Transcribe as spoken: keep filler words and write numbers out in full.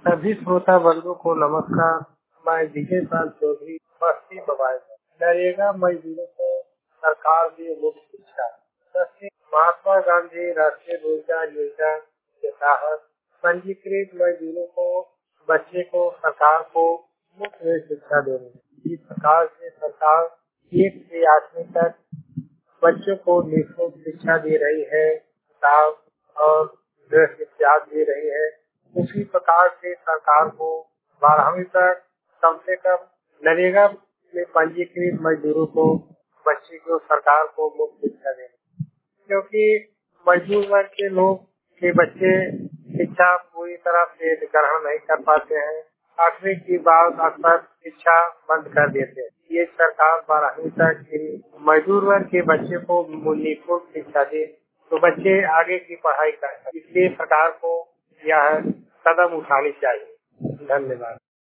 सभी श्रोता बंधु को नमस्कार। मैं विजय पाल चौधरी, बस्ती मोबाइल। नरेगा मजदूरों को सरकार दी मुफ्त शिक्षा। दसवीं महात्मा गांधी राष्ट्रीय रोजगार योजना के तहत पंजीकृत मजदूरों को बच्चे को सरकार को मुफ्त में शिक्षा दे रही है। इस प्रकार से सरकार एक से आठवीं तक बच्चों को निःशुल्क शिक्षा दे रही है, किताब और ड्रेस इत्यादि दे रही है। उसी प्रकार से सरकार को बारहवीं तक कम से कम नरेगा में पंजीकृत मजदूरों को बच्चे को सरकार को मुफ्त शिक्षा देनी, क्योंकि मजदूर वर्ग के लोग के बच्चे शिक्षा पूरी तरह से ग्रहण नहीं कर पाते हैं। आठवीं के बाद अक्सर शिक्षा बंद कर देते हैं। ये सरकार बारहवीं तक मजदूर वर्ग के बच्चे को निःशुल्क शिक्षा दे तो बच्चे आगे की पढ़ाई कर सकें। इसलिए सरकार को यह कदम उठानी चाहिए। धन्यवाद।